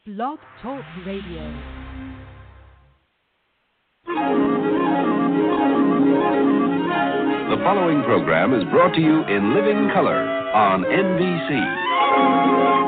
Blog Talk Radio. The following program is brought to you in living color on NBC.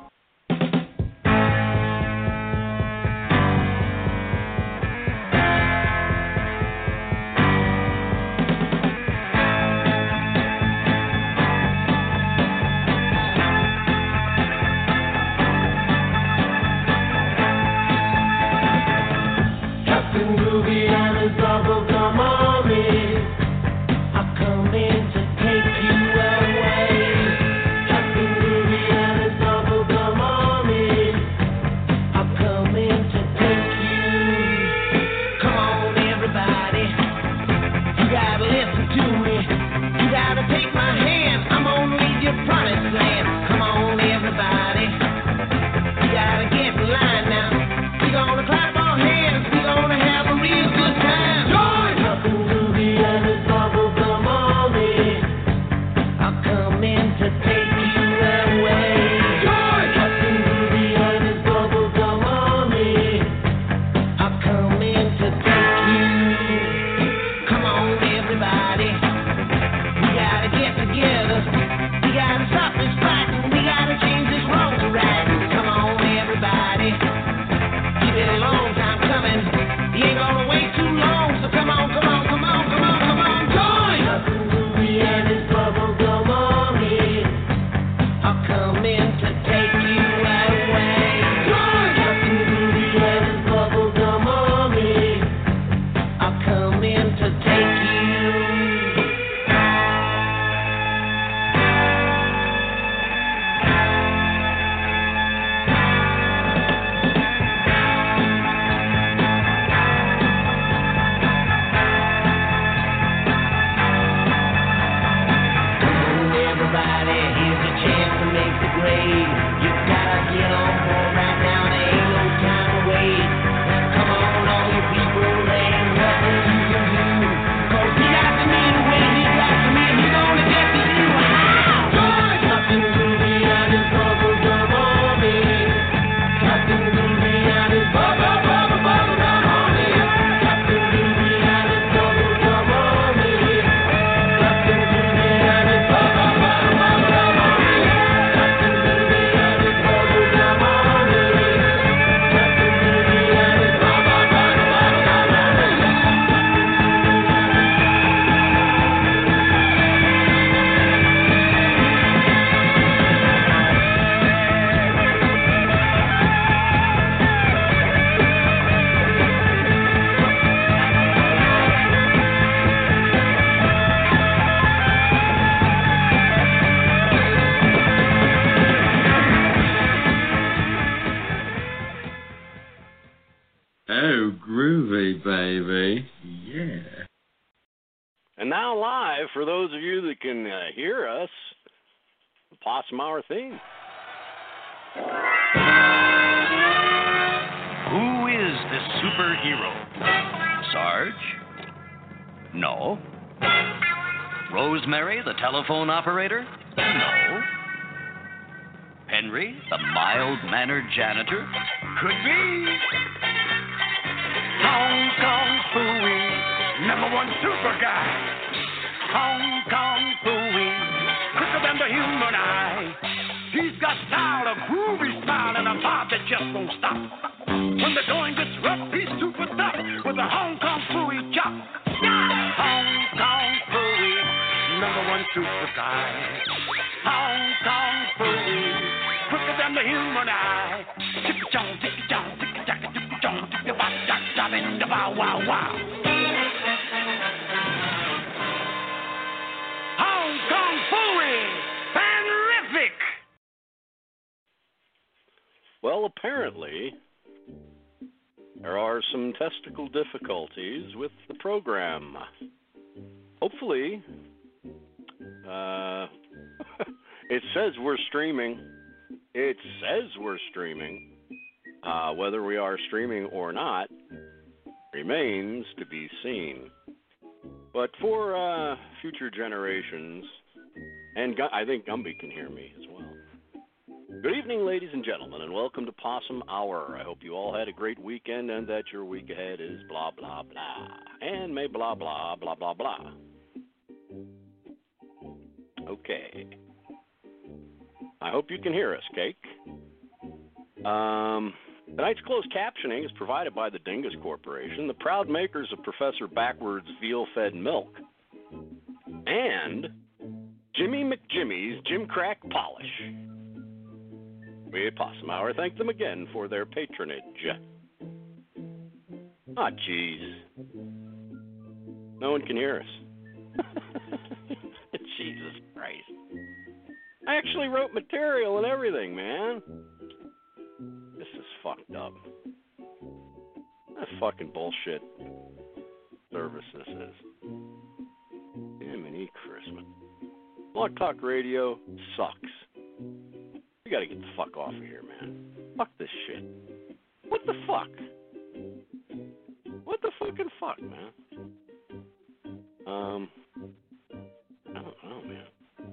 For those of you that can hear us, the Possum Hour theme. Who is the superhero? Sarge? No. Rosemary, the telephone operator? No. Henry, the mild-mannered janitor? Could be. Hong Kong Phooey, #1 super guy. Hong Kong Phooey, quicker than the human eye. He's got style, a groovy style, and a vibe that just won't stop. When the going gets rough, he's super tough with a Hong Kong Phooey chop. Hong Kong Phooey, #1 super guy. Hong Kong Phooey, quicker than the human eye. Tick-a-chong, tick-a-chong, tick-a-chaka, tick-a-chong, tick-a-bop-chop-chop, wow-wow-wow. Hong Kong Phooey! Fanrific! Well, apparently, there are some technical difficulties with the program. Hopefully, it says we're streaming. It says we're streaming. Whether we are streaming or not remains to be seen. But for future generations, and I think Gumby can hear me as well. Good evening, ladies and gentlemen, and welcome to Possum Hour. I hope you all had a great weekend and that your week ahead is blah, blah, blah. And may blah, blah, blah, blah, blah. Okay. I hope you can hear us, Cake. Tonight's closed captioning is provided by the Dingus Corporation, the proud makers of Professor Backwards' veal-fed milk, and Jimmy McJimmy's Jim Crack Polish. We at Possum Hour thank them again for their patronage. Ah, jeez. No one can hear us. Jesus Christ. I actually wrote material and everything, man. This is fucked up. That's fucking bullshit service this is. Jiminy Christmas. Blog Talk Radio sucks. We gotta get the fuck off of here, man. Fuck this shit. What the fuck? What the fucking fuck, man? I don't know, man.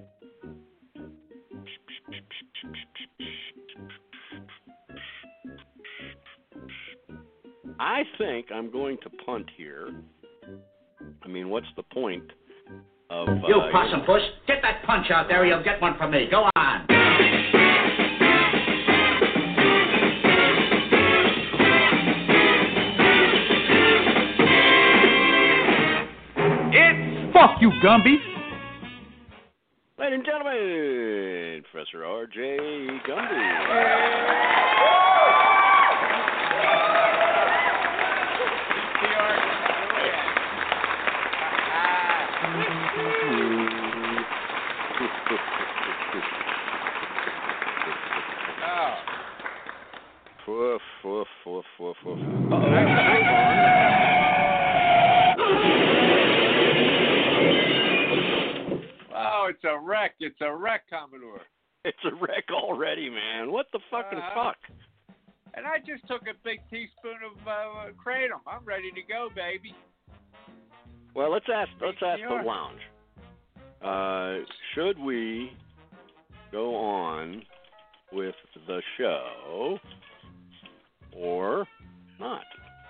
I think I'm going to punt here. I mean, what's the point of... You possum puss, get that punch out there or you'll get one from me. Go on. It's fuck you, Gumby. Ladies and gentlemen, Professor R.J. Gumby. Woof, woof, woof, woof, woof. Oh, it's a wreck. It's a wreck, Commodore. It's a wreck already, man. What the fucking fuck? And I just took a big teaspoon of kratom. I'm ready to go, baby. Well, let's ask the lounge. Should we go on with the show or not?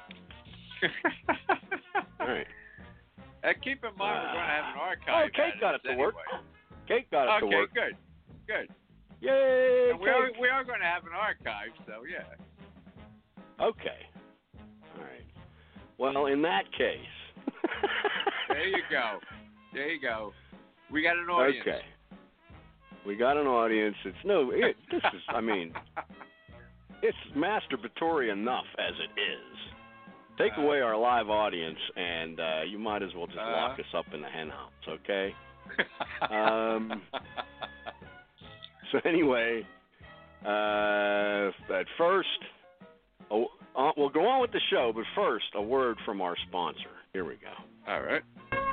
All right. Keep in mind we're going to have an archive. Oh, Kate got it to work. Kate got it to work. Okay, good. Yay! And we are going to have an archive, so yeah. Okay. All right. Well, in that case. There you go. We got an audience. Okay. We got an audience. This is, I mean, it's masturbatory enough as it is. Take away our live audience, and you might as well just lock us up in the hen house, okay? So anyway, at first, we'll go on with the show, but first, a word from our sponsor. Here we go. All right.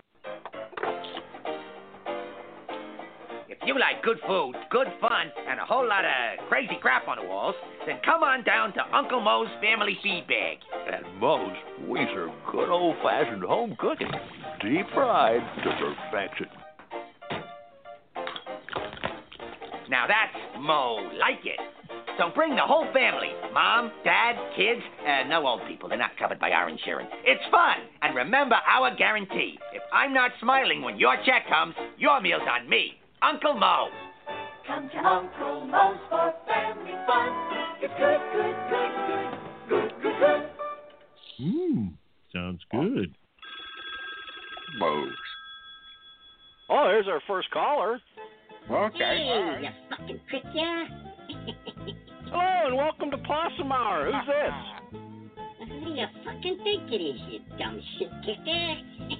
If you like good food, good fun, and a whole lot of crazy crap on the walls, then come on down to Uncle Moe's Family Feed Bag. At Moe's, we serve good old-fashioned home cooking, deep fried to perfection. Now that's Moe like it. So bring the whole family, mom, dad, kids, no old people. They're not covered by our insurance. It's fun. And remember our guarantee. If I'm not smiling when your check comes, your meal's on me, Uncle Moe. Come to Uncle Moe's for family fun. It's good. Sounds good. Moe's. Oh, here's our first caller. Okay. Hey, you fucking prick, yeah? Hello, and welcome to Possum Hour. Who's this? Who do you fucking think it is, you dumb shit kicker?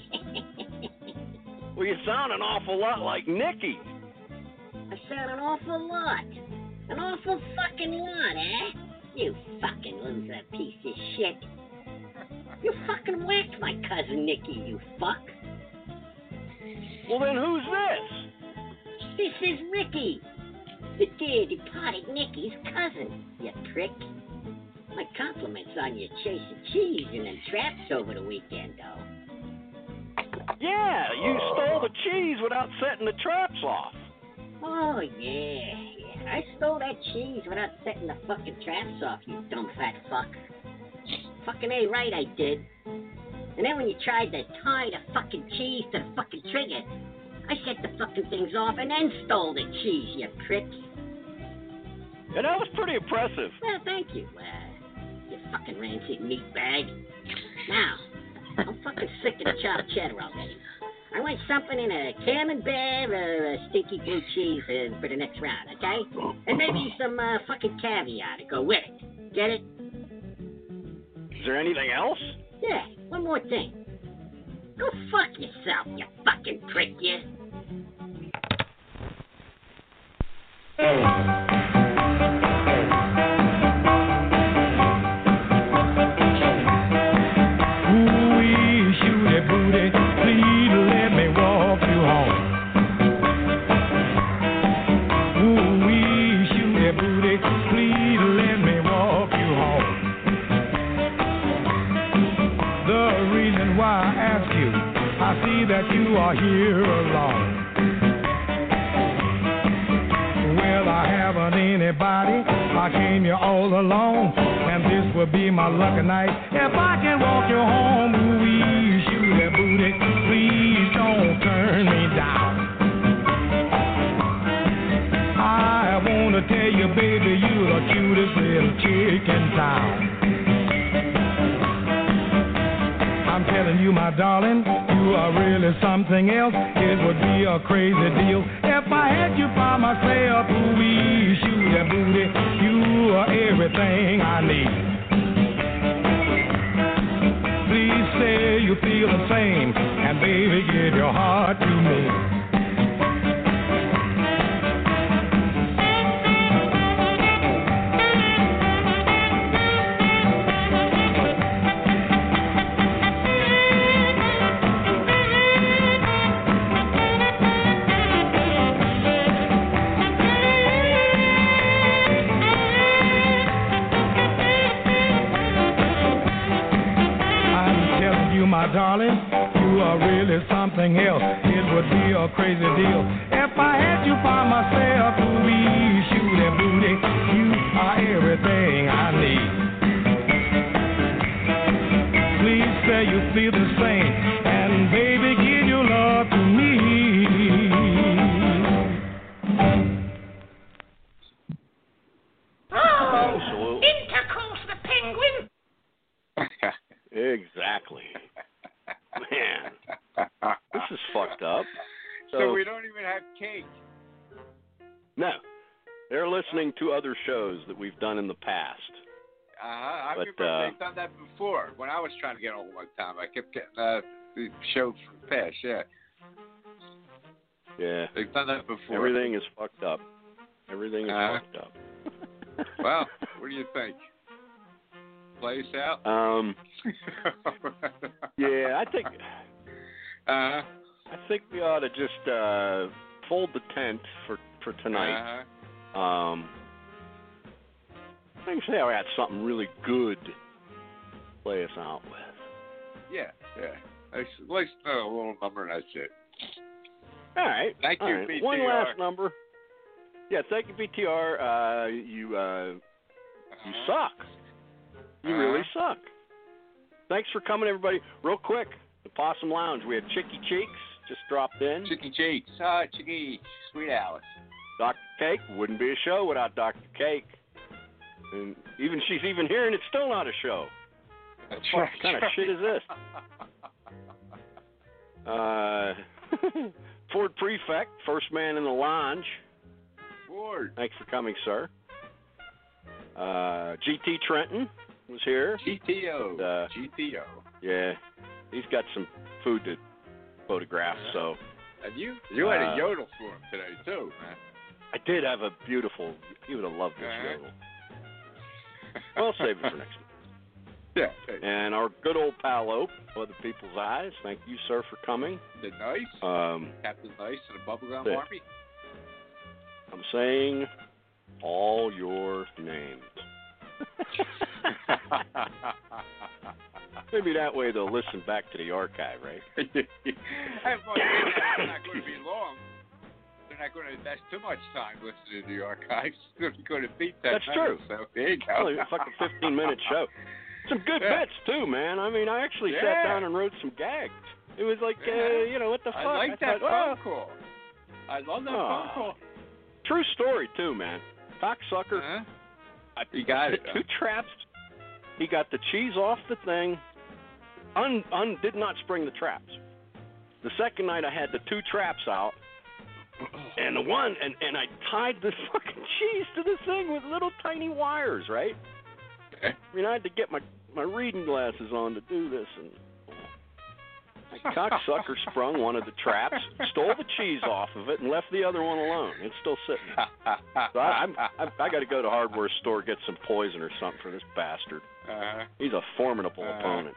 Well, you sound an awful lot like Nicky. I said an awful lot. An awful fucking lot, eh? You fucking loser piece of shit. You fucking whacked my cousin Nicky, you fuck. Well, then who's this? This is Ricky, the dear departed Nicky's cousin, you prick. My compliments on your chasing cheese and them traps over the weekend, though. Yeah, you stole the cheese without setting the traps off. Oh, yeah. I stole that cheese without setting the fucking traps off, you dumb fat fuck. Fucking A right I did. And then when you tried to tie the fucking cheese to the fucking trigger, I set the fucking things off and then stole the cheese, you prick. Yeah, that was pretty impressive. Well, thank you, you fucking rancid meatbag. Now, I'm fucking sick of the chopped cheddar already. I want something in a camembert or a stinky blue cheese for the next round, okay? And maybe some fucking caviar to go with it. Get it? Is there anything else? Yeah, one more thing. Go fuck yourself, you fucking prick, you. That you are here alone. Well, I haven't anybody. I came here all alone, and this will be my lucky night. If I can walk you home, ooh-wee, shoot that booty. Please don't turn me down. I want to tell you, baby, you're the cutest little chick in town. I'm telling you, my darling, you are really something else. It would be a crazy deal if I had you by myself. Ooh-wee, shoot that booty. You are everything I need. Please say you feel the same, and baby, give your heart to me. My darling, you are really something else. It would be a crazy deal if I had you by myself. Ooh-wee, shoot that booty. You are everything I need. Please say you feel the same, and baby, give your love to me. Oh, intercourse the penguin. Exactly. Man, this is fucked up. So we don't even have cake. No. They're listening to other shows that we've done in the past. I remember they've done that before. When I was trying to get on one time, I kept getting the shows from the past, yeah. Yeah. They've done that before. Everything is fucked up. Everything is fucked up. Well, what do you think? Play us out? Yeah, I think we ought to just fold the tent for tonight. I think I got something really good to play us out with. Yeah. Let's know a little number and that's it. All right. Thank you, BTR. One last number. Yeah, thank you, BTR. You suck. You really suck. Thanks for coming, everybody. Real quick, the Possum Lounge. We had Chicky Cheeks just dropped in. Chicky Cheeks. Chicky. Sweet Alice. Dr. Cake. Wouldn't be a show without Dr. Cake. And she's even here, and it's still not a show. What kind of shit is this? Ford Prefect, first man in the lounge. Ford. Thanks for coming, sir. GT Trenton was here. GTO. GTO. Yeah, he's got some food to photograph. So. And you had a yodel for him today too, man. I did have a beautiful. He would have loved this yodel. Well, save it for next week. Yeah. And our good old pal Ope, Other People's Eyes. Thank you, sir, for coming. The Nice. Captain Nice and the Bubblegum Army. I'm saying all your names. Maybe that way they'll listen back to the archive, right? It's not going to be long. They're not going to invest too much time listening to the archives. You're going to beat that. That's true. So there you go. Well, it's like a 15-minute show. Some good bits, too, man. I mean, I actually sat down and wrote some gags. It was like, what the fuck? I like that phone call. I love that phone call. True story, too, man. Cocksucker. He got it. 2 traps. He got the cheese off the thing. Did not spring the traps. The second night, I had the 2 traps out. And the one, and I tied the fucking cheese to the thing with little tiny wires, right? I mean, I had to get my reading glasses on to do this, and that cocksucker sprung one of the traps, stole the cheese off of it, and left the other one alone. It's still sitting there. So I got to go to the hardware store, get some poison or something for this bastard. He's a formidable opponent.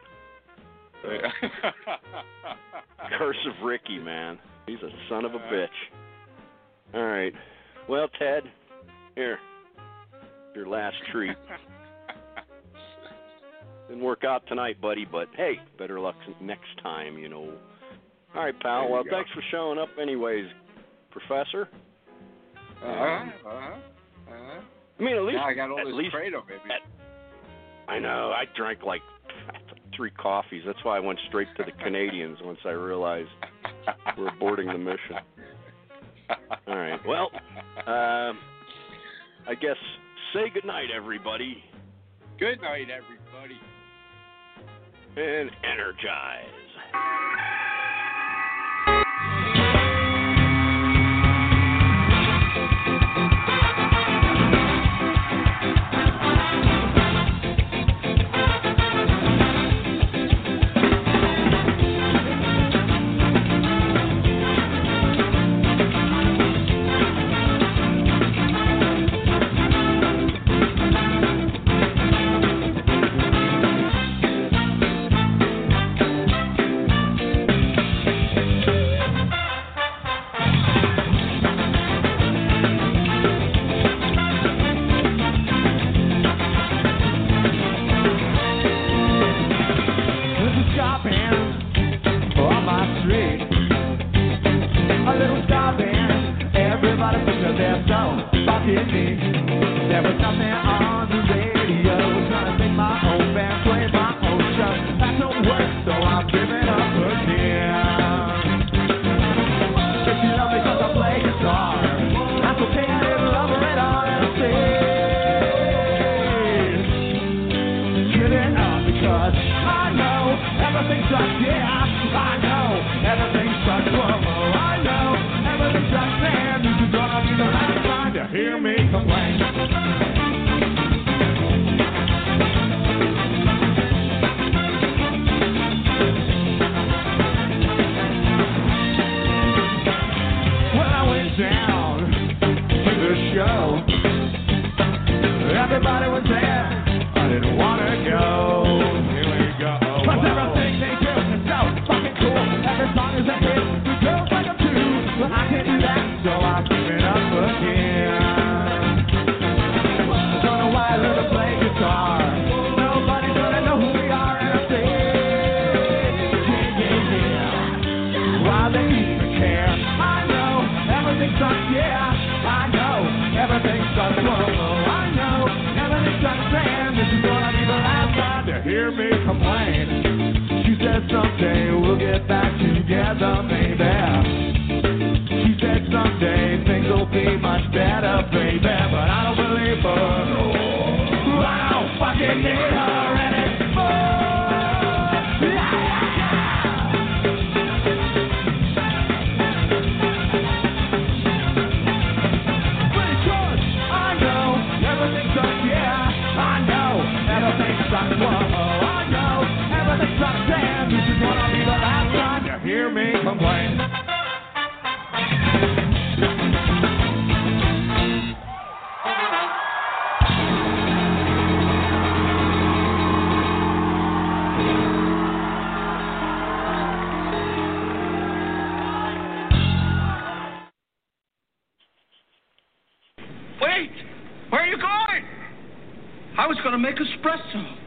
Curse of Ricky, man. He's a son of a bitch. All right. Well, Ted, here, your last treat. Didn't work out tonight, buddy, but hey, better luck next time, you know. All right, pal. Well, thanks for showing up anyways, Professor. I mean, at least... Now I got all this Prado, baby. I know. I drank like 3 coffees. That's why I went straight to the Canadians once I realized we're aborting the mission. All right. Well, I guess say goodnight, everybody. Good night, everybody. And energize. Wait! Where are you going? I was going to make espresso.